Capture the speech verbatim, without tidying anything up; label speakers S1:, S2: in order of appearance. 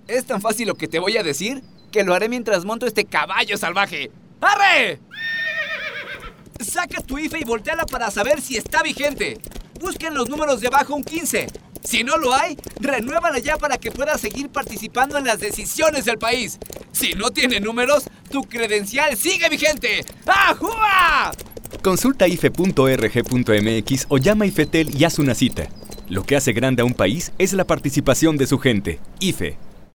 S1: Es tan fácil lo que te voy a decir que lo haré mientras monto este caballo salvaje. ¡Arre! Saca tu I F E y voltéala para saber si está vigente. Busca en los números de abajo un quince. Si no lo hay, renuévala ya para que puedas seguir participando en las decisiones del país. Si no tiene números, tu credencial sigue vigente. ¡Ajúa!
S2: Consulta I F E punto org punto M X o llama a IFETEL y haz una cita. Lo que hace grande a un país es la participación de su gente. I F E.